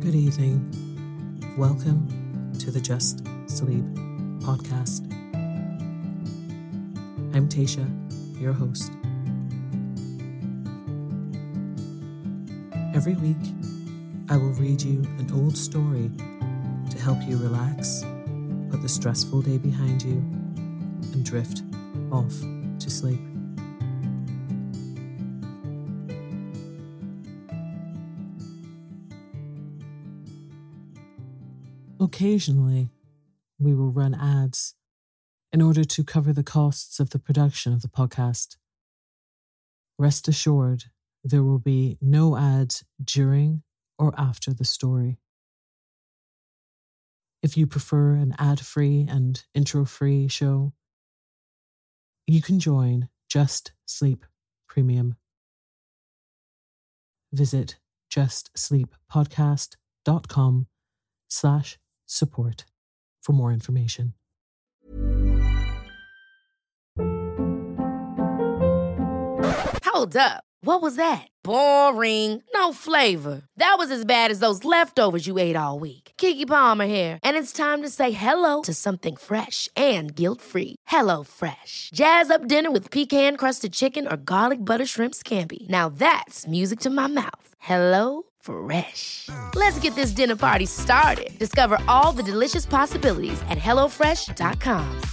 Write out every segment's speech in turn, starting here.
Good evening. Welcome to the Just Sleep podcast. I'm Tasha, your host. Every week, I will read you an old story to help you relax, put the stressful day behind you, and drift off to sleep. Occasionally, we will run ads in order to cover the costs of the production of the podcast. Rest assured, there will be no ads during or after the story. If you prefer an ad-free and intro-free show, you can join Just Sleep Premium. Visit justsleeppodcast.com/support for more information. Hold up. What was that? Boring. No flavor. That was as bad as those leftovers you ate all week. Keke Palmer here, and it's time to say hello to something fresh and guilt-free. Hello Fresh. Jazz up dinner with pecan-crusted chicken or garlic butter shrimp scampi. Now that's music to my mouth. Hello Fresh. Let's get this dinner party started. Discover all the delicious possibilities at hellofresh.com.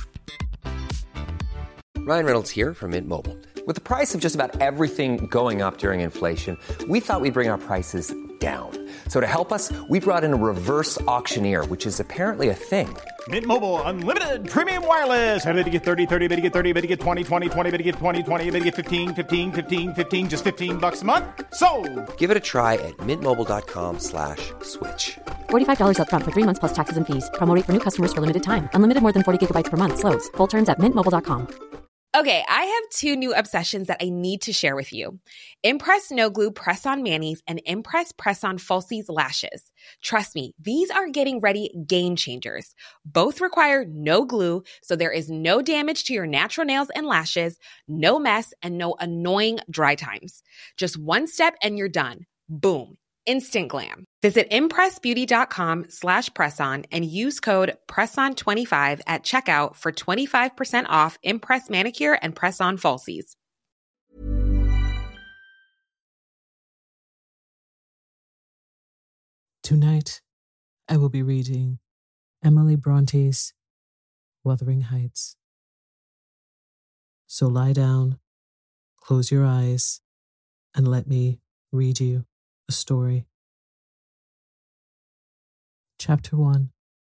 Ryan Reynolds here from Mint Mobile. With the price of just about everything going up during inflation, we thought we'd bring our prices down. So to help us, we brought in a reverse auctioneer, which is apparently a thing. Mint Mobile Unlimited Premium Wireless. How to get 30, 30, bit to get 30, bit to get 20, 20, 20, bit to get 20, 20, bit to get 15, 15, 15, 15, just $15 a month? Sold! Give it a try at mintmobile.com/switch. $45 up front for 3 months plus taxes and fees. Promo rate for new customers for limited time. Unlimited more than 40 gigabytes per month. Slows full terms at mintmobile.com. Okay, I have 2 new obsessions that I need to share with you. Impress No Glue Press-On Manis and Impress Press-On Falsies Lashes. Trust me, these are getting ready game changers. Both require no glue, so there is no damage to your natural nails and lashes, no mess, and no annoying dry times. Just one step and you're done. Boom. Instant glam. Visit impressbeauty.com/presson and use code PRESSON25 at checkout for 25% off Impress Manicure and Press-On Falsies. Tonight, I will be reading Emily Bronte's Wuthering Heights. So lie down, close your eyes, and let me read you a story. Chapter 1.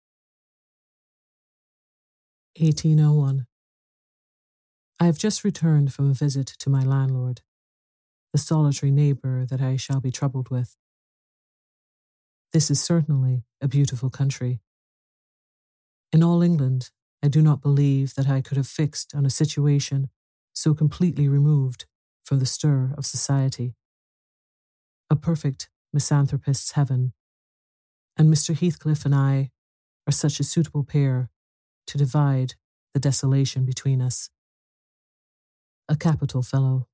1801. I have just returned from a visit to my landlord, the solitary neighbour that I shall be troubled with. This is certainly a beautiful country. In all England, I do not believe that I could have fixed on a situation so completely removed from the stir of society. A perfect misanthropist's heaven, and Mr. Heathcliff and I are such a suitable pair to divide the desolation between us. A capital fellow.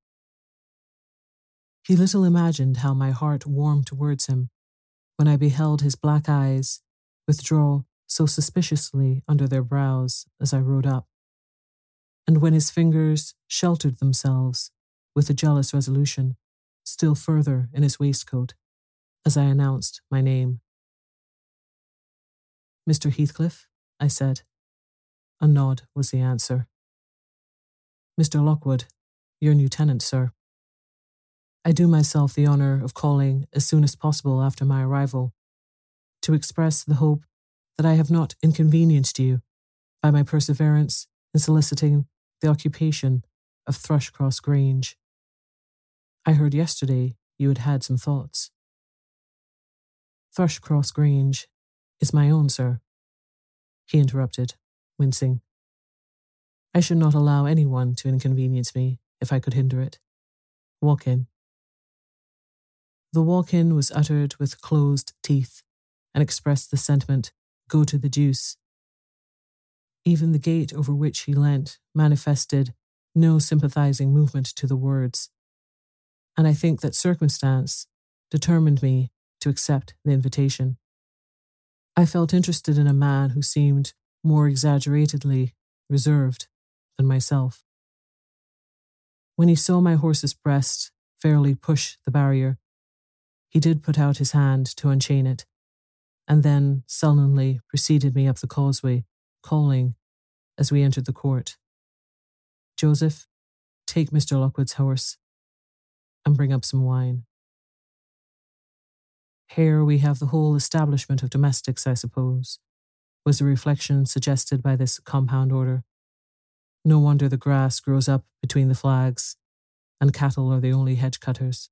He little imagined how my heart warmed towards him when I beheld his black eyes withdraw so suspiciously under their brows as I rode up, and when his fingers sheltered themselves with a jealous resolution still further in his waistcoat as I announced my name. Mr. Heathcliff, I said. A nod was the answer. Mr. Lockwood, your new tenant, sir. I do myself the honour of calling as soon as possible after my arrival to express the hope that I have not inconvenienced you by my perseverance in soliciting the occupation of Thrushcross Grange. I heard yesterday you had had some thoughts. Thrushcross Grange is my own, sir, he interrupted, wincing. I should not allow anyone to inconvenience me if I could hinder it. Walk in. The walk-in was uttered with closed teeth and expressed the sentiment, go to the deuce. Even the gate over which he leant manifested no sympathizing movement to the words, and I think that circumstance determined me to accept the invitation. I felt interested in a man who seemed more exaggeratedly reserved than myself. When he saw my horse's breast fairly push the barrier, he did put out his hand to unchain it, and then sullenly preceded me up the causeway, calling, as we entered the court, "Joseph, take Mr. Lockwood's horse and bring up some wine." Here we have the whole establishment of domestics, I suppose, was the reflection suggested by this compound order. No wonder the grass grows up between the flags, and cattle are the only hedge cutters.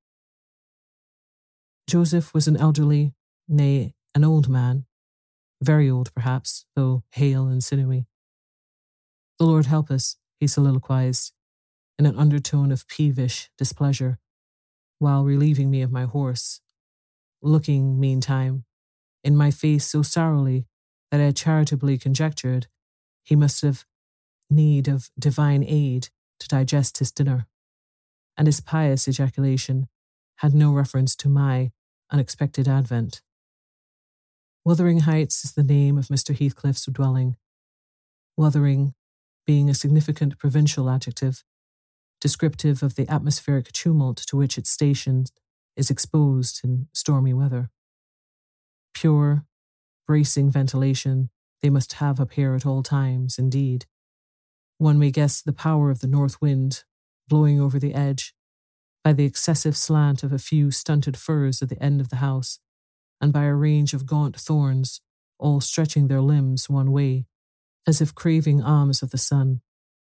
Joseph was an elderly, nay, an old man, very old perhaps, though hale and sinewy. "The Lord help us," he soliloquized, in an undertone of peevish displeasure, while relieving me of my horse, looking, meantime, in my face so sourly that I charitably conjectured he must have need of divine aid to digest his dinner, and his pious ejaculation had no reference to my unexpected advent. Wuthering Heights is the name of Mr. Heathcliff's dwelling, Wuthering being a significant provincial adjective, descriptive of the atmospheric tumult to which its station is exposed in stormy weather. Pure, bracing ventilation they must have up here at all times, indeed. One may guess the power of the north wind blowing over the edge by the excessive slant of a few stunted firs at the end of the house, and by a range of gaunt thorns, all stretching their limbs one way, as if craving alms of the sun.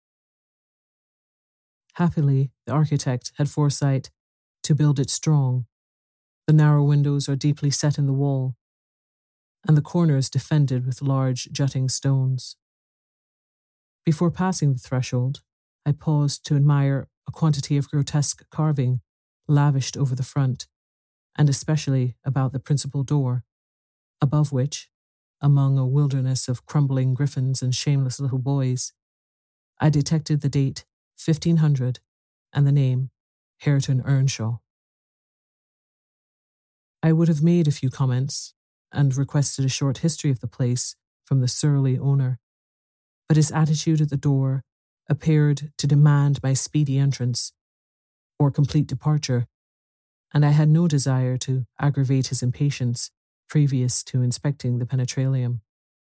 Happily, the architect had foresight to build it strong. The narrow windows are deeply set in the wall, and the corners defended with large jutting stones. Before passing the threshold, I paused to admire a quantity of grotesque carving lavished over the front, and especially about the principal door, above which, among a wilderness of crumbling griffins and shameless little boys, I detected the date 1500 and the name Hareton Earnshaw. I would have made a few comments and requested a short history of the place from the surly owner, but his attitude at the door appeared to demand my speedy entrance or complete departure, and I had no desire to aggravate his impatience previous to inspecting the penetralium.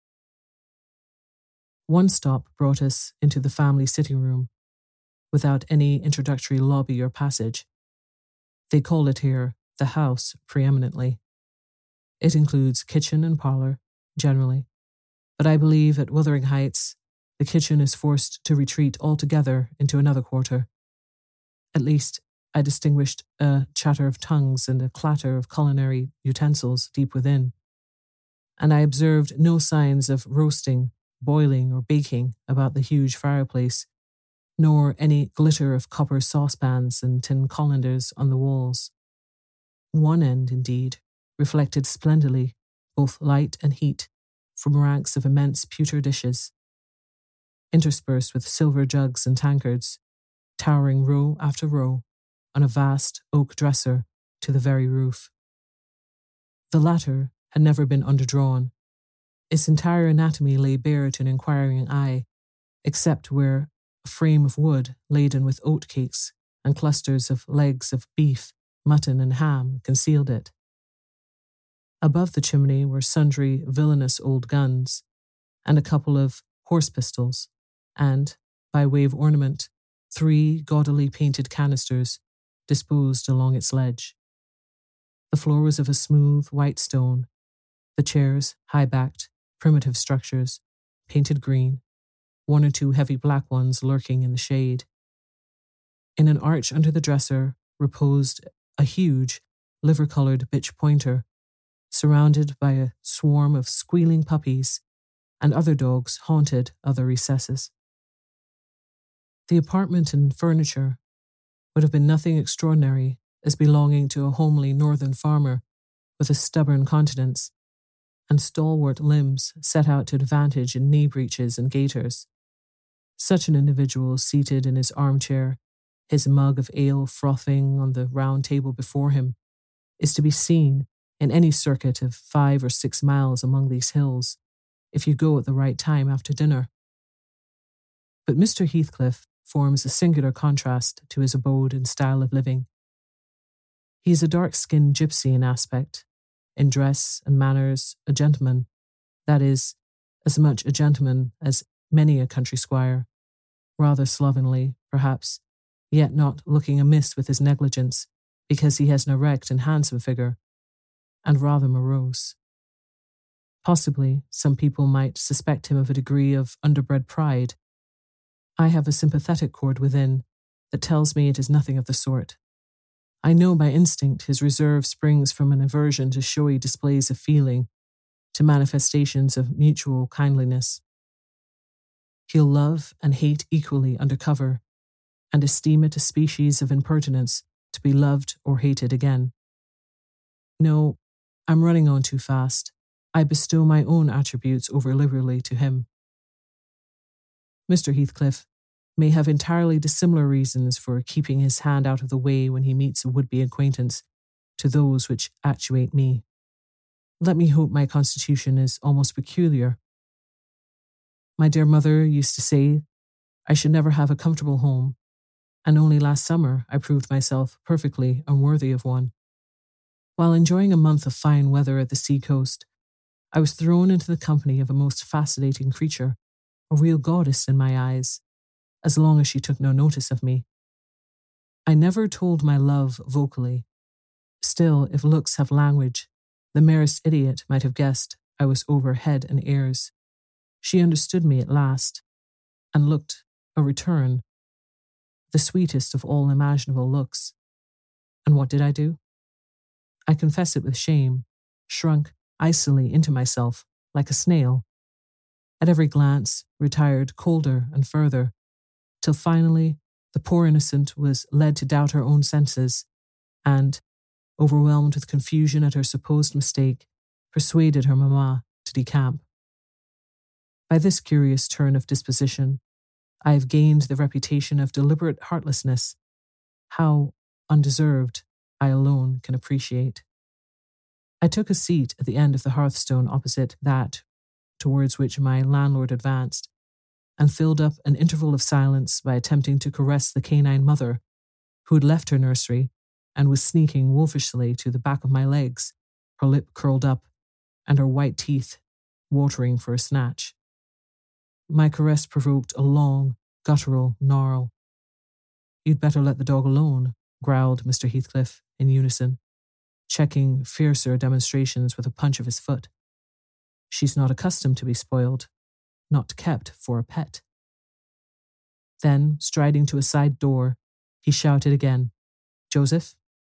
One stop brought us into the family sitting room, without any introductory lobby or passage. They call it here the house preeminently. It includes kitchen and parlour, generally, but I believe at Wuthering Heights the kitchen is forced to retreat altogether into another quarter. At least, I distinguished a chatter of tongues and a clatter of culinary utensils deep within, and I observed no signs of roasting, boiling, or baking about the huge fireplace, nor any glitter of copper saucepans and tin colanders on the walls. One end, indeed, reflected splendidly both light and heat from ranks of immense pewter dishes, interspersed with silver jugs and tankards, towering row after row on a vast oak dresser to the very roof. The latter had never been underdrawn. Its entire anatomy lay bare to an inquiring eye, except where a frame of wood laden with oat cakes and clusters of legs of beef, mutton, and ham concealed it. Above the chimney were sundry villainous old guns, and a couple of horse pistols, and, by way of ornament, 3 gaudily painted canisters disposed along its ledge. The floor was of a smooth white stone, the chairs high-backed, primitive structures, painted green, 1 or 2 heavy black ones lurking in the shade. In an arch under the dresser reposed a huge, liver-coloured bitch pointer, surrounded by a swarm of squealing puppies, and other dogs haunted other recesses. The apartment and furniture would have been nothing extraordinary as belonging to a homely northern farmer with a stubborn countenance and stalwart limbs set out to advantage in knee breeches and gaiters. Such an individual seated in his armchair, his mug of ale frothing on the round table before him, is to be seen in any circuit of 5 or 6 miles among these hills, if you go at the right time after dinner. But Mr. Heathcliff forms a singular contrast to his abode and style of living. He is a dark-skinned gypsy in aspect, in dress and manners a gentleman, that is, as much a gentleman as many a country squire, rather slovenly, perhaps, yet not looking amiss with his negligence, because he has an erect and handsome figure, and rather morose. Possibly some people might suspect him of a degree of underbred pride. I have a sympathetic chord within that tells me it is nothing of the sort. I know by instinct his reserve springs from an aversion to showy displays of feeling, to manifestations of mutual kindliness. He'll love and hate equally under cover, and esteem it a species of impertinence to be loved or hated again. No, I'm running on too fast. I bestow my own attributes over liberally to him. Mr. Heathcliff may have entirely dissimilar reasons for keeping his hand out of the way when he meets a would-be acquaintance to those which actuate me. Let me hope my constitution is almost peculiar. My dear mother used to say I should never have a comfortable home, and only last summer I proved myself perfectly unworthy of one. While enjoying a month of fine weather at the sea-coast, I was thrown into the company of a most fascinating creature, a real goddess in my eyes, as long as she took no notice of me. I never told my love vocally. Still, if looks have language, the merest idiot might have guessed I was over head and ears. She understood me at last, and looked a return, the sweetest of all imaginable looks. And what did I do? I confess it with shame, shrunk icily into myself like a snail. At every glance, retired colder and further, till finally the poor innocent was led to doubt her own senses, and, overwhelmed with confusion at her supposed mistake, persuaded her mamma to decamp. By this curious turn of disposition, I have gained the reputation of deliberate heartlessness, how undeserved I alone can appreciate. I took a seat at the end of the hearthstone opposite that towards which my landlord advanced, and filled up an interval of silence by attempting to caress the canine mother, who had left her nursery and was sneaking wolfishly to the back of my legs, her lip curled up and her white teeth watering for a snatch. My caress provoked a long, guttural gnarl. "You'd better let the dog alone," growled Mr. Heathcliff in unison, checking fiercer demonstrations with a punch of his foot. "She's not accustomed to be spoiled, not kept for a pet." Then, striding to a side door, he shouted again, "Joseph?"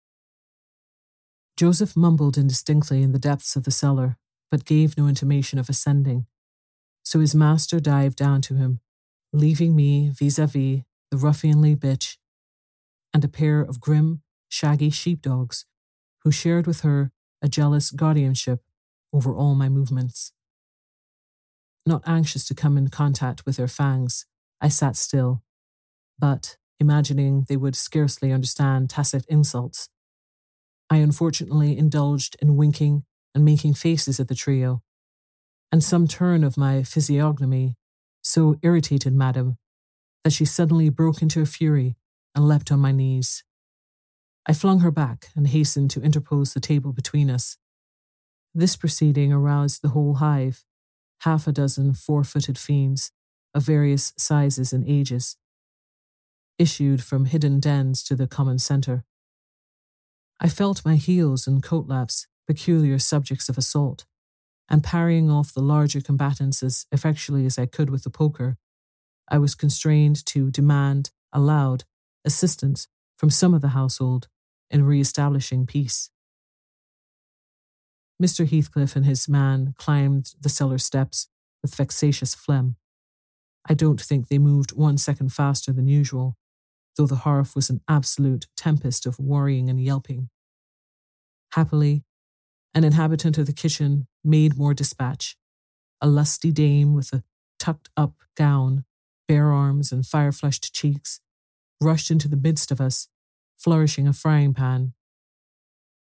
Joseph mumbled indistinctly in the depths of the cellar, but gave no intimation of ascending. So his master dived down to him, leaving me vis-à-vis the ruffianly bitch and a pair of grim, shaggy sheepdogs who shared with her a jealous guardianship over all my movements. Not anxious to come in contact with their fangs, I sat still, but, imagining they would scarcely understand tacit insults, I unfortunately indulged in winking and making faces at the trio, and some turn of my physiognomy so irritated Madame that she suddenly broke into a fury and leapt on my knees. I flung her back and hastened to interpose the table between us. This proceeding aroused the whole hive, 6 four-footed fiends of various sizes and ages, issued from hidden dens to the common centre. I felt my heels and coat-laps peculiar subjects of assault, and parrying off the larger combatants as effectually as I could with the poker, I was constrained to demand, aloud, assistance from some of the household in re-establishing peace. Mr. Heathcliff and his man climbed the cellar steps with vexatious phlegm. I don't think they moved 1 second faster than usual, though the hearth was an absolute tempest of worrying and yelping. Happily, an inhabitant of the kitchen made more dispatch. A lusty dame with a tucked-up gown, bare arms and fire-flushed cheeks, rushed into the midst of us, flourishing a frying pan.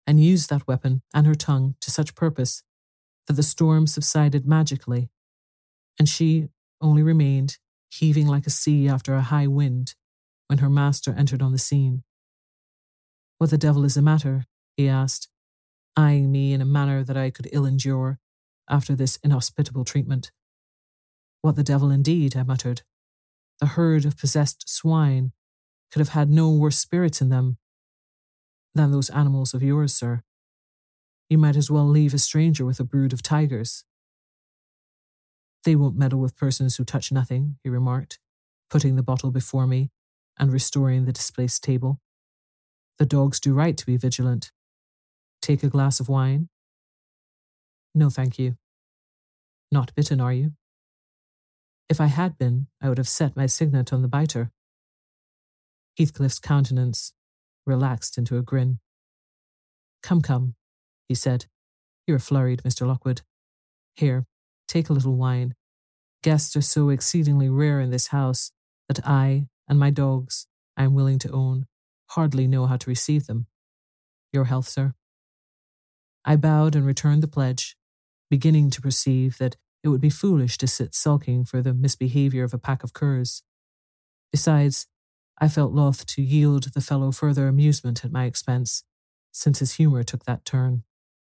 and used that weapon and her tongue to such purpose that the storm subsided magically, and she only remained heaving like a sea after a high wind when her master entered on the scene. "What the devil is the matter?" he asked, eyeing me in a manner that I could ill endure after this inhospitable treatment. "What the devil indeed," I muttered. "The herd of possessed swine could have had no worse spirits in them than those animals of yours, sir. You might as well leave a stranger with a brood of tigers." "They won't meddle with persons who touch nothing," he remarked, putting the bottle before me and restoring the displaced table. "The dogs do right to be vigilant. Take a glass of wine?" "No, thank you." "Not bitten, are you?" If I had been, I would have set my signet on the biter. Heathcliff's countenance relaxed into a grin. "Come, come," he said. "You're flurried, Mr. Lockwood. Here, take a little wine. Guests are so exceedingly rare in this house that I and my dogs, I am willing to own, hardly know how to receive them. Your health, sir." I bowed and returned the pledge, beginning to perceive that it would be foolish to sit sulking for the misbehaviour of a pack of curs. Besides, I felt loth to yield the fellow further amusement at my expense, since his humour took that turn.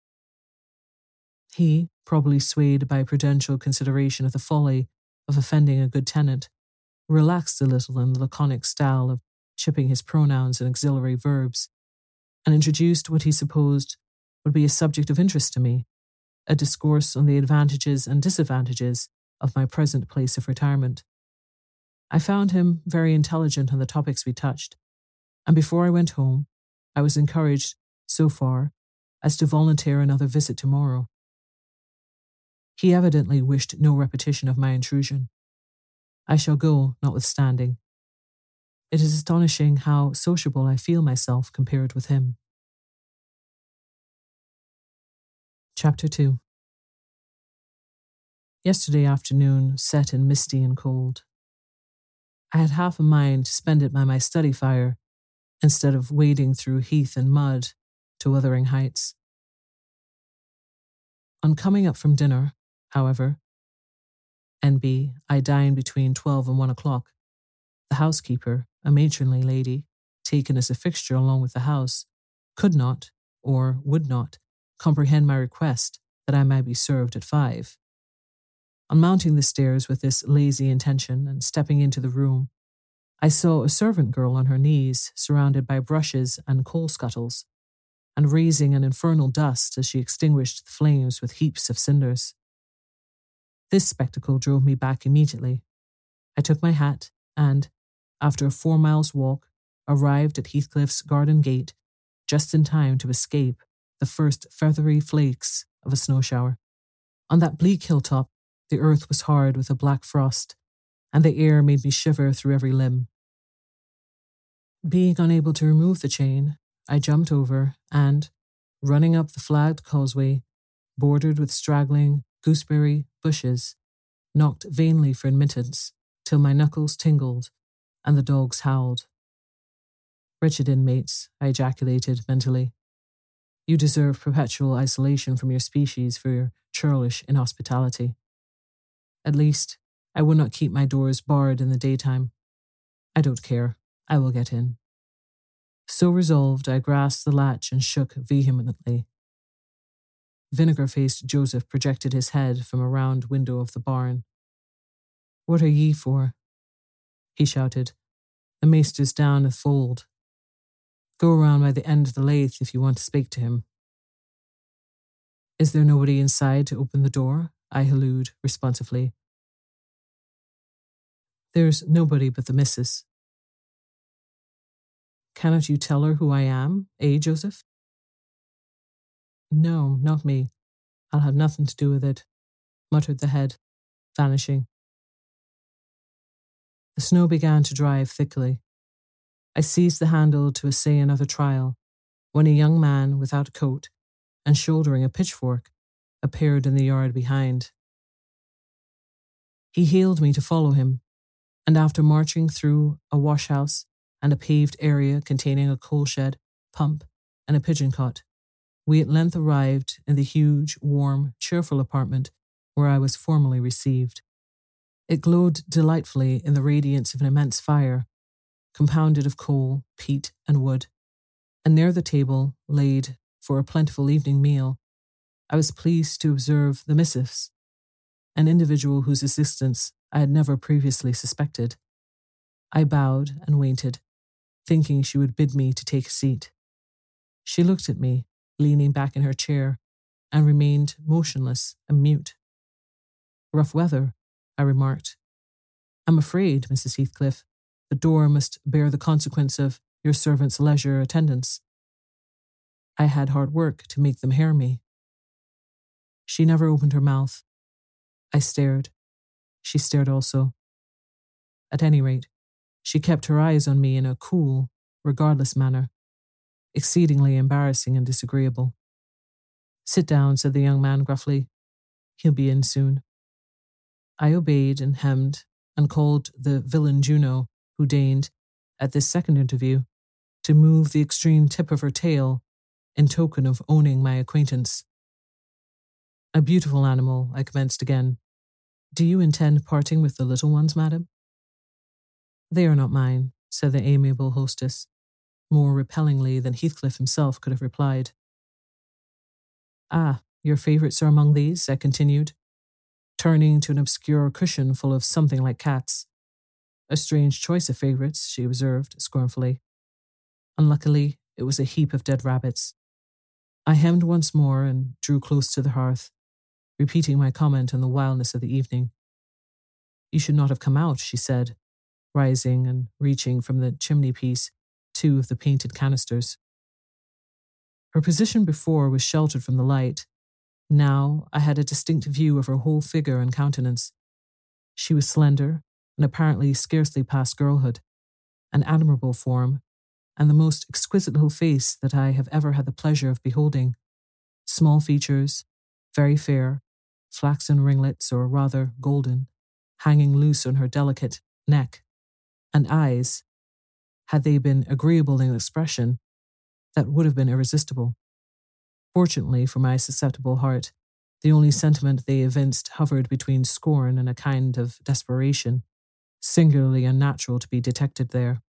He, probably swayed by prudential consideration of the folly of offending a good tenant, relaxed a little in the laconic style of chipping his pronouns and auxiliary verbs, and introduced what he supposed would be a subject of interest to me, a discourse on the advantages and disadvantages of my present place of retirement. I found him very intelligent on the topics we touched, and before I went home, I was encouraged, so far, as to volunteer another visit tomorrow. He evidently wished no repetition of my intrusion. I shall go, notwithstanding. It is astonishing how sociable I feel myself compared with him. Chapter 2. Yesterday afternoon set in misty and cold. I had half a mind to spend it by my study fire, instead of wading through heath and mud to Wuthering Heights. On coming up from dinner, however, N.B. I dined between 12 and 1 o'clock, the housekeeper, a matronly lady, taken as a fixture along with the house, could not, or would not, comprehend my request that I might be served at 5. On mounting the stairs with this lazy intention and stepping into the room, I saw a servant girl on her knees, surrounded by brushes and coal scuttles, and raising an infernal dust as she extinguished the flames with heaps of cinders. This spectacle drove me back immediately. I took my hat and, after a 4 miles walk, arrived at Heathcliff's garden gate just in time to escape the first feathery flakes of a snow shower. On that bleak hilltop, the earth was hard with a black frost, and the air made me shiver through every limb. Being unable to remove the chain, I jumped over and, running up the flagged causeway, bordered with straggling gooseberry bushes, knocked vainly for admittance till my knuckles tingled and the dogs howled. "Wretched inmates," I ejaculated mentally. "You deserve perpetual isolation from your species for your churlish inhospitality. At least, I will not keep my doors barred in the daytime. I don't care. I will get in." So resolved, I grasped the latch and shook vehemently. Vinegar-faced Joseph projected his head from a round window of the barn. "What are ye for?" he shouted. "The maester's down at fold. Go around by the end of the lathe if you want to speak to him." "Is there nobody inside to open the door?" I hallooed responsively. "There's nobody but the missus." "Cannot you tell her who I am, Joseph?" "No, not me. I'll have nothing to do with it," muttered the head, vanishing. The snow began to drive thickly. I seized the handle to essay another trial, when a young man without a coat and shouldering a pitchfork appeared in the yard behind. He hailed me to follow him, and after marching through a wash-house and a paved area containing a coal shed, pump, and a pigeon cot, we at length arrived in the huge, warm, cheerful apartment where I was formally received. It glowed delightfully in the radiance of an immense fire, compounded of coal, peat, and wood, and near the table, laid for a plentiful evening meal, I was pleased to observe the mistress, an individual whose existence I had never previously suspected. I bowed and waited, thinking she would bid me to take a seat. She looked at me, leaning back in her chair, and remained motionless and mute. "Rough weather," I remarked. "I'm afraid, Mrs. Heathcliff, the door must bear the consequence of your servant's leisure attendance. I had hard work to make them hear me." She never opened her mouth. I stared. She stared also. At any rate, she kept her eyes on me in a cool, regardless manner, exceedingly embarrassing and disagreeable. "Sit down," said the young man gruffly. "He'll be in soon." I obeyed and hemmed and called the villain Juno, who deigned, at this second interview, to move the extreme tip of her tail in token of owning my acquaintance. "A beautiful animal," I commenced again. "Do you intend parting with the little ones, madam?" "They are not mine," said the amiable hostess, more repellingly than Heathcliff himself could have replied. "Ah, your favourites are among these," I continued, turning to an obscure cushion full of something like cats. "A strange choice of favourites," she observed scornfully. Unluckily, it was a heap of dead rabbits. I hemmed once more and drew close to the hearth, repeating my comment on the wildness of the evening. "You should not have come out," she said, rising and reaching from the chimney-piece 2 of the painted canisters. Her position before was sheltered from the light. Now I had a distinct view of her whole figure and countenance. She was slender and apparently scarcely past girlhood, an admirable form, and the most exquisite little face that I have ever had the pleasure of beholding. Small features, very fair, flaxen ringlets, or rather golden, hanging loose on her delicate neck, and eyes, had they been agreeable in expression, that would have been irresistible. Fortunately for my susceptible heart, the only sentiment they evinced hovered between scorn and a kind of desperation, singularly unnatural to be detected there.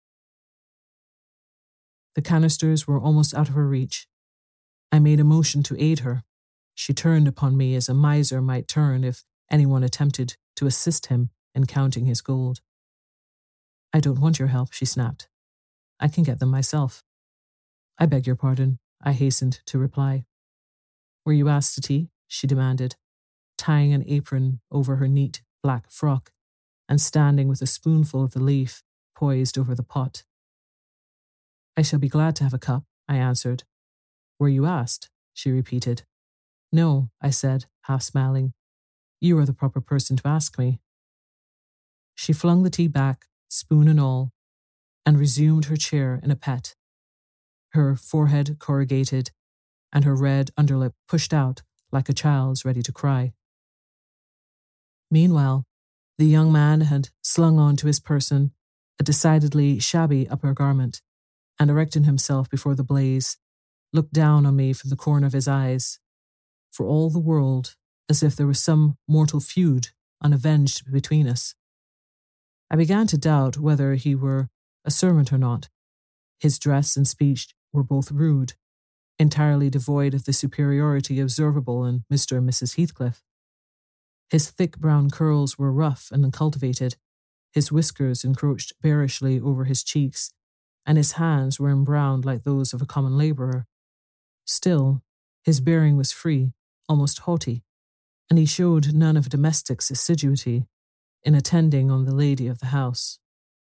The canisters were almost out of her reach. I made a motion to aid her. She turned upon me as a miser might turn if anyone attempted to assist him in counting his gold. "I don't want your help," she snapped. "I can get them myself." "I beg your pardon," I hastened to reply. "Were you asked to tea?" she demanded, tying an apron over her neat black frock and standing with a spoonful of the leaf poised over the pot. "I shall be glad to have a cup," I answered. "Were you asked?" she repeated. "No," I said, half smiling. "You are the proper person to ask me." She flung the tea back, spoon and all, and resumed her chair in a pet, her forehead corrugated and her red underlip pushed out like a child's ready to cry. Meanwhile, the young man had slung on to his person a decidedly shabby upper garment and, erecting himself before the blaze, looked down on me from the corner of his eyes, for all the world as if there was some mortal feud unavenged between us. I began to doubt whether he were a servant or not. His dress and speech were both rude, entirely devoid of the superiority observable in Mr. and Mrs. Heathcliff. His thick brown curls were rough and uncultivated, his whiskers encroached bearishly over his cheeks, and his hands were embrowned like those of a common labourer. Still, his bearing was free, almost haughty, and he showed none of a domestic's assiduity in attending on the lady of the house.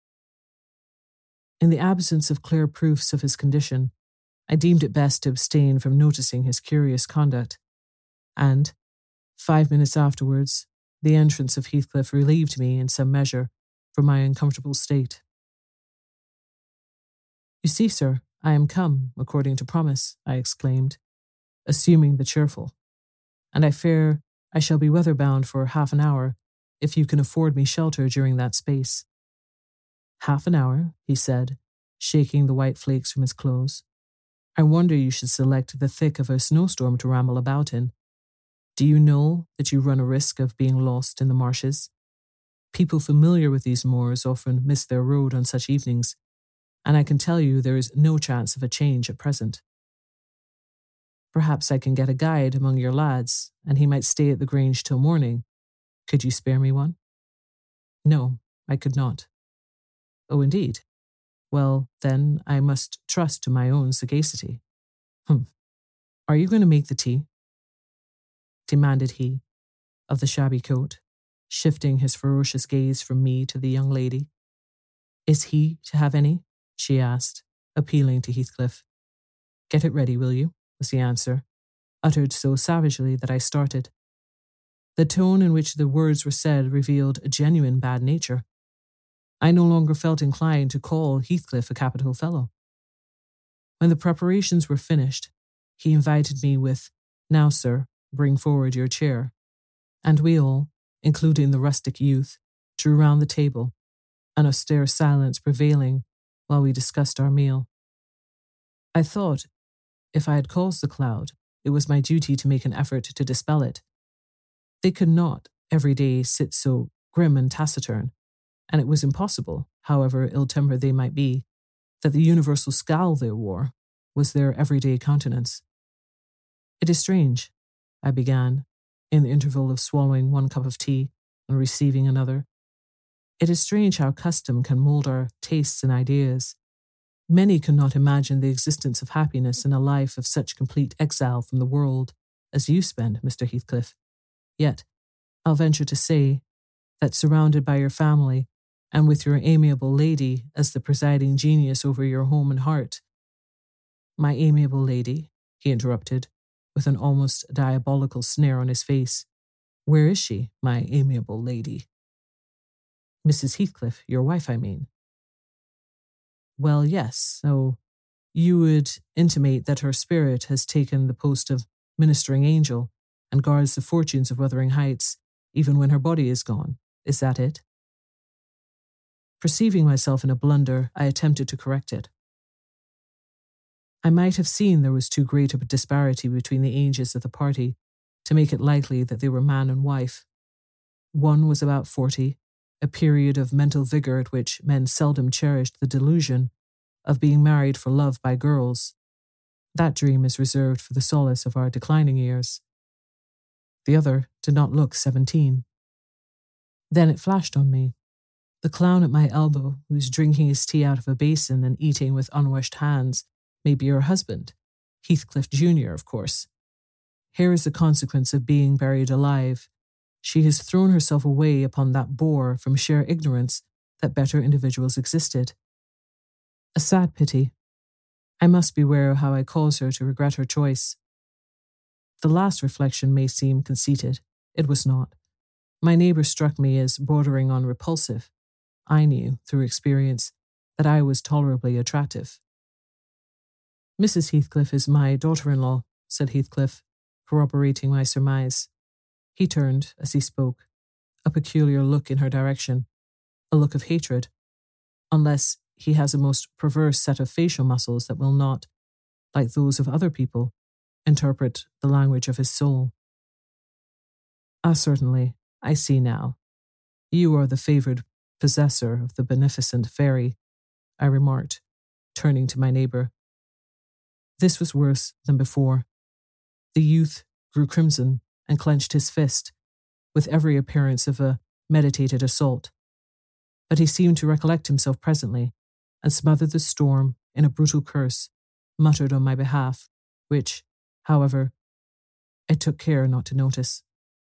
In the absence of clear proofs of his condition, I deemed it best to abstain from noticing his curious conduct, and, 5 minutes afterwards, the entrance of Heathcliff relieved me in some measure from my uncomfortable state. "You see, sir, I am come, according to promise," I exclaimed, assuming the cheerful, "and I fear I shall be weather-bound for half an hour, if you can afford me shelter during that space." "Half an hour," he said, shaking the white flakes from his clothes. I wonder you should select the thick of a snowstorm to ramble about in. Do you know that you run a risk of being lost in the marshes? People familiar with these moors often miss their road on such evenings, and I can tell you there is no chance of a change at present. Perhaps I can get a guide among your lads, and he might stay at the Grange till morning. Could you spare me one? No, I could not. Oh, indeed. Well, then I must trust to my own sagacity. Are you going to make the tea? Demanded he, of the shabby coat, shifting his ferocious gaze from me to the young lady. Is he to have any? She asked, appealing to Heathcliff. Get it ready, will you? Was the answer, uttered so savagely that I started. The tone in which the words were said revealed a genuine bad nature. I no longer felt inclined to call Heathcliff a capital fellow. When the preparations were finished, he invited me with, "Now, sir, bring forward your chair," and we all, including the rustic youth, drew round the table, an austere silence prevailing while we discussed our meal. I thought, if I had caused the cloud, it was my duty to make an effort to dispel it. They could not, every day, sit so grim and taciturn, and it was impossible, however ill-tempered they might be, that the universal scowl they wore was their everyday countenance. It is strange, I began, in the interval of swallowing one cup of tea and receiving another. It is strange how custom can mould our tastes and ideas. Many cannot imagine the existence of happiness in a life of such complete exile from the world as you spend, Mr. Heathcliff. Yet, I'll venture to say that surrounded by your family and with your amiable lady as the presiding genius over your home and heart— My amiable lady, he interrupted, with an almost diabolical sneer on his face. Where is she, my amiable lady? Mrs. Heathcliff, your wife, I mean. Well, yes, so you would intimate that her spirit has taken the post of ministering angel and guards the fortunes of Wuthering Heights, even when her body is gone. Is that it? Perceiving myself in a blunder, I attempted to correct it. I might have seen there was too great a disparity between the ages of the party to make it likely that they were man and wife. One was about 40, a period of mental vigour at which men seldom cherished the delusion of being married for love by girls. That dream is reserved for the solace of our declining years. The other did not look 17. Then it flashed on me. The clown at my elbow, who is drinking his tea out of a basin and eating with unwashed hands, may be her husband, Heathcliff Jr., of course. Here is the consequence of being buried alive. She has thrown herself away upon that boor from sheer ignorance that better individuals existed. A sad pity. I must beware how I cause her to regret her choice. The last reflection may seem conceited. It was not. My neighbour struck me as bordering on repulsive. I knew, through experience, that I was tolerably attractive. Mrs. Heathcliff is my daughter-in-law, said Heathcliff, corroborating my surmise. He turned, as he spoke, a peculiar look in her direction, a look of hatred, unless he has a most perverse set of facial muscles that will not, like those of other people, interpret the language of his soul. Ah, certainly, I see now. You are the favoured possessor of the beneficent fairy, I remarked, turning to my neighbour. This was worse than before. The youth grew crimson and clenched his fist, with every appearance of a meditated assault. But he seemed to recollect himself presently, and smothered the storm in a brutal curse, muttered on my behalf, which, however, I took care not to notice.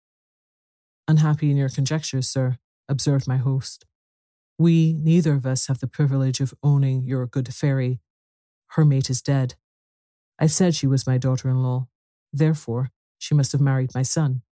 Unhappy in your conjectures, sir, observed my host. We neither of us have the privilege of owning your good fairy. Her mate is dead. I said she was my daughter-in-law. Therefore, she must have married my son.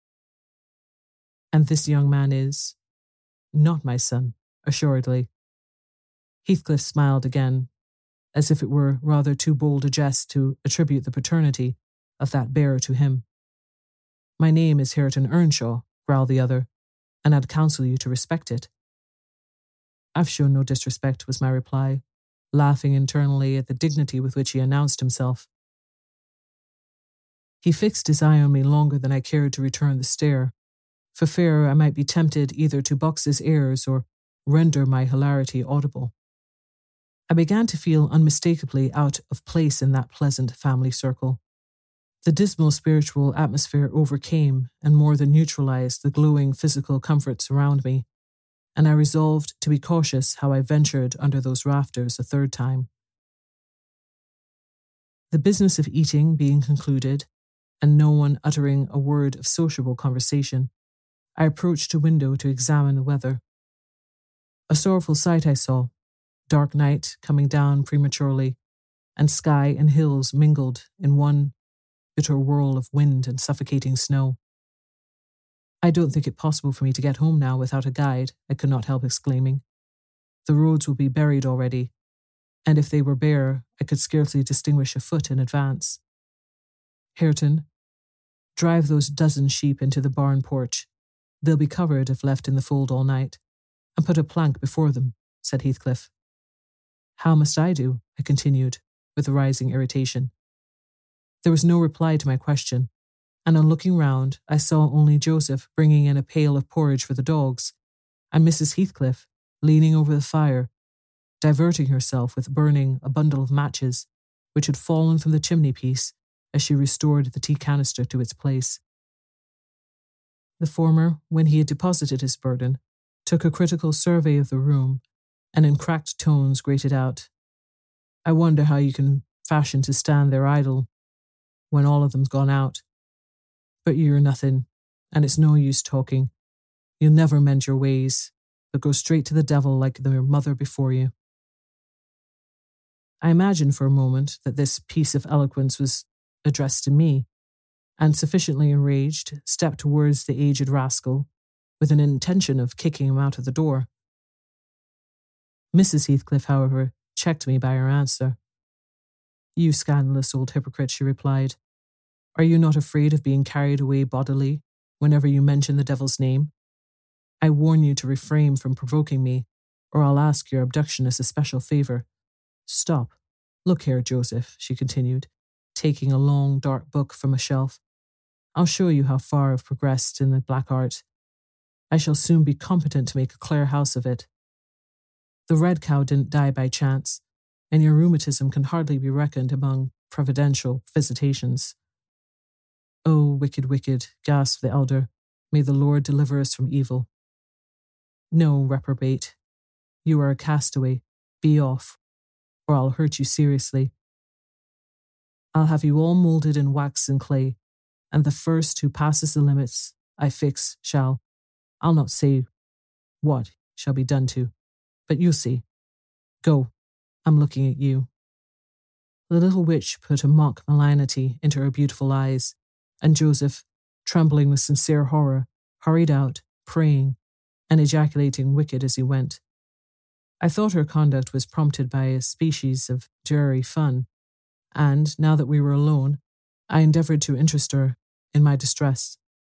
And this young man is not my son, assuredly. Heathcliff smiled again, as if it were rather too bold a jest to attribute the paternity of that bearer to him. My name is Hareton Earnshaw, growled the other, and I'd counsel you to respect it. I've shown no disrespect, was my reply, laughing internally at the dignity with which he announced himself. He fixed his eye on me longer than I cared to return the stare, for fear I might be tempted either to box his ears or render my hilarity audible. I began to feel unmistakably out of place in that pleasant family circle. The dismal spiritual atmosphere overcame and more than neutralized the glowing physical comforts around me, and I resolved to be cautious how I ventured under those rafters a third time. The business of eating being concluded, and no one uttering a word of sociable conversation, I approached a window to examine the weather. A sorrowful sight I saw, dark night coming down prematurely, and sky and hills mingled in one bitter whirl of wind and suffocating snow. I don't think it possible for me to get home now without a guide, I could not help exclaiming. The roads will be buried already, and if they were bare, I could scarcely distinguish a foot in advance. Hareton, drive those dozen sheep into the barn porch. They'll be covered if left in the fold all night, and put a plank before them, said Heathcliff. How must I do? I continued, with a rising irritation. There was no reply to my question, and on looking round, I saw only Joseph bringing in a pail of porridge for the dogs, and Mrs. Heathcliff leaning over the fire, diverting herself with burning a bundle of matches, which had fallen from the chimney-piece as she restored the tea canister to its place. The former, when he had deposited his burden, took a critical survey of the room, and in cracked tones grated out, I wonder how you can fashion to stand there idle when all of them's gone out. But you're nothing, and it's no use talking. You'll never mend your ways, but go straight to the devil like your mother before you. I imagined for a moment that this piece of eloquence was addressed to me, and sufficiently enraged, stepped towards the aged rascal with an intention of kicking him out of the door. Mrs. Heathcliff, however, checked me by her answer. You scandalous old hypocrite, she replied. Are you not afraid of being carried away bodily whenever you mention the devil's name? I warn you to refrain from provoking me, or I'll ask your abduction as a special favour. Stop. Look here, Joseph, she continued, taking a long, dark book from a shelf. I'll show you how far I've progressed in the black art. I shall soon be competent to make a Clare house of it. The red cow didn't die by chance, and your rheumatism can hardly be reckoned among providential visitations. Oh, wicked, wicked, gasped the elder. May the Lord deliver us from evil. No, reprobate. You are a castaway. Be off, or I'll hurt you seriously. I'll have you all moulded in wax and clay, and the first who passes the limits I fix shall, I'll not say what shall be done to, but you'll see. Go, I'm looking at you. The little witch put a mock malignity into her beautiful eyes, and Joseph, trembling with sincere horror, hurried out, praying, and ejaculating wicked as he went. I thought her conduct was prompted by a species of dreary fun, and, now that we were alone, I endeavoured to interest her in my distress.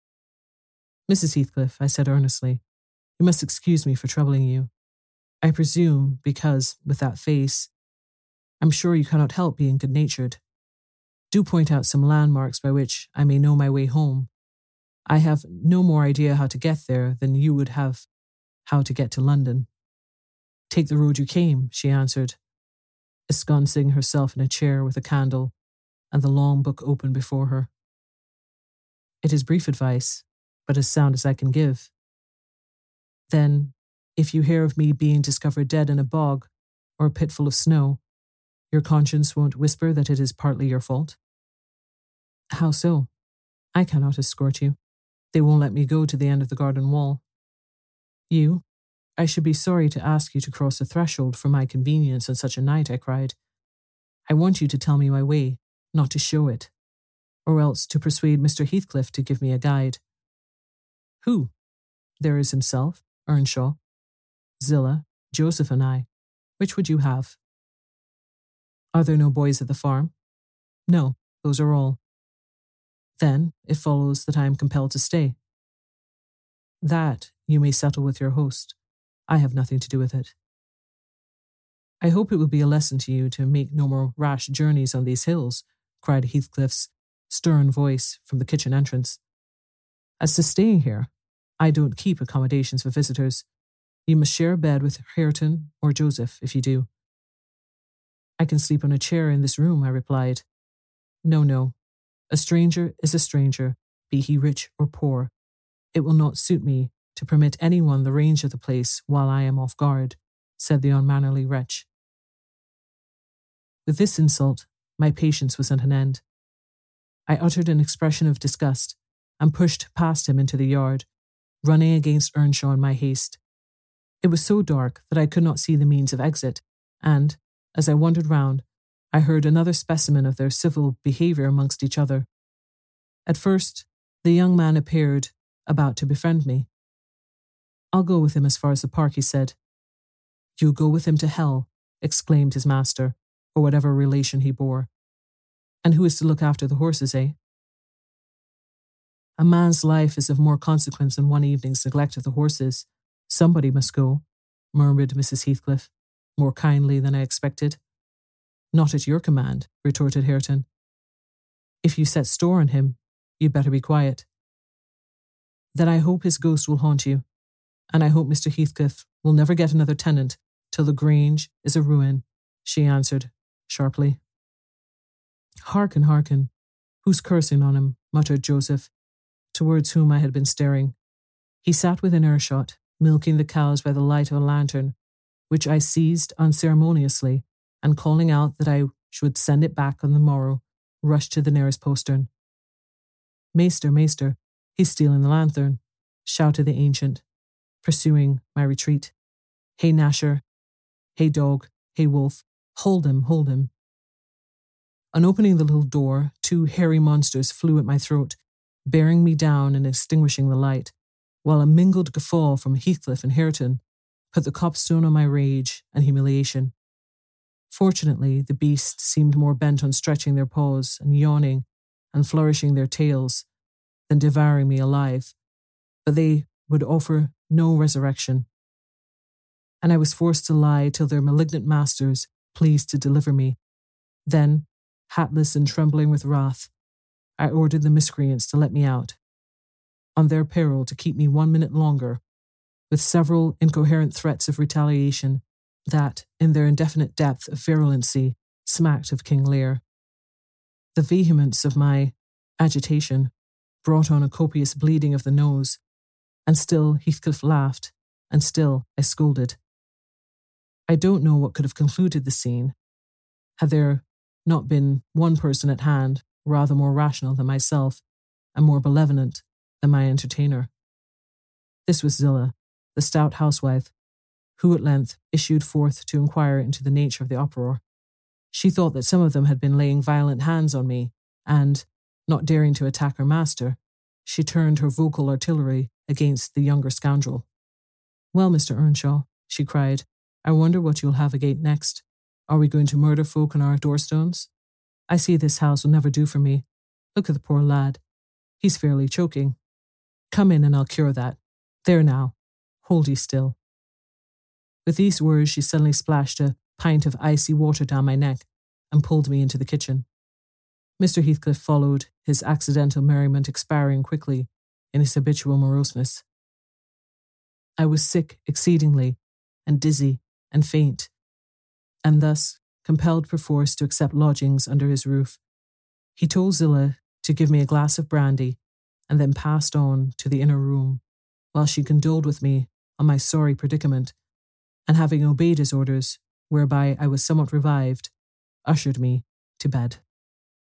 Mrs. Heathcliff, I said earnestly, you must excuse me for troubling you. I presume because, with that face, I'm sure you cannot help being good-natured. Do point out some landmarks by which I may know my way home. I have no more idea how to get there than you would have how to get to London. Take the road you came, she answered, ensconcing herself in a chair with a candle and the long book open before her. It is brief advice, but as sound as I can give. Then, if you hear of me being discovered dead in a bog or a pit full of snow, your conscience won't whisper that it is partly your fault? How so? I cannot escort you. They won't let me go to the end of the garden wall. You? I should be sorry to ask you to cross the threshold for my convenience on such a night, I cried. I want you to tell me my way, not to show it, or else to persuade Mr. Heathcliff to give me a guide. Who? There is himself, Earnshaw, Zillah, Joseph and I. Which would you have? Are there no boys at the farm? No, those are all. Then it follows that I am compelled to stay. That you may settle with your host. I have nothing to do with it. I hope it will be a lesson to you to make no more rash journeys on these hills, cried Heathcliff's stern voice from the kitchen entrance. As to staying here, I don't keep accommodations for visitors. You must share a bed with Hareton or Joseph if you do. I can sleep on a chair in this room, I replied. No. A stranger is a stranger, be he rich or poor. It will not suit me to permit anyone the range of the place while I am off guard, said the unmannerly wretch. With this insult, my patience was at an end. I uttered an expression of disgust and pushed past him into the yard, running against Earnshaw in my haste. It was so dark that I could not see the means of exit, and, as I wandered round, I heard another specimen of their civil behaviour amongst each other. At first, the young man appeared about to befriend me. I'll go with him as far as the park, he said. You'll go with him to hell, exclaimed his master, or whatever relation he bore. And who is to look after the horses, eh? A man's life is of more consequence than one evening's neglect of the horses. Somebody must go, murmured Mrs. Heathcliff, more kindly than I expected. Not at your command, retorted Hareton. If you set store on him, you'd better be quiet. Then I hope his ghost will haunt you, and I hope Mr. Heathcliff will never get another tenant till the Grange is a ruin, she answered sharply. Hearken, who's cursing on him, muttered Joseph, towards whom I had been staring. He sat within earshot, milking the cows by the light of a lantern, which I seized unceremoniously, and calling out that I should send it back on the morrow, rushed to the nearest postern. Maester, he's stealing the lanthorn, shouted the ancient, pursuing my retreat. Hey, Nasher, hey, dog, hey, wolf, hold him. On opening the little door, 2 hairy monsters flew at my throat, bearing me down and extinguishing the light, while a mingled guffaw from Heathcliff and Hareton put the copstone on my rage and humiliation. Fortunately, the beasts seemed more bent on stretching their paws and yawning and flourishing their tails than devouring me alive, but they would offer no resurrection. And I was forced to lie till their malignant masters pleased to deliver me. Then, hatless and trembling with wrath, I ordered the miscreants to let me out, on their peril to keep me 1 minute longer, with several incoherent threats of retaliation that, in their indefinite depth of virulency, smacked of King Lear. The vehemence of my agitation brought on a copious bleeding of the nose, and still Heathcliff laughed, and still I scolded. I don't know what could have concluded the scene, had there not been one person at hand rather more rational than myself and more benevolent than my entertainer. This was Zillah, the stout housewife, who at length issued forth to inquire into the nature of the uproar. She thought that some of them had been laying violent hands on me, and, not daring to attack her master, she turned her vocal artillery against the younger scoundrel. Well, Mr. Earnshaw, she cried, I wonder what you'll have agate next. Are we going to murder folk on our doorstones? I see this house will never do for me. Look at the poor lad. He's fairly choking. Come in and I'll cure that. There now. Hold ye still. With these words, she suddenly splashed a pint of icy water down my neck and pulled me into the kitchen. Mr. Heathcliff followed, his accidental merriment expiring quickly in his habitual moroseness. I was sick exceedingly, and dizzy, and faint, and thus compelled perforce to accept lodgings under his roof. He told Zillah to give me a glass of brandy, and then passed on to the inner room, while she condoled with me on my sorry predicament, and having obeyed his orders, whereby I was somewhat revived, ushered me to bed.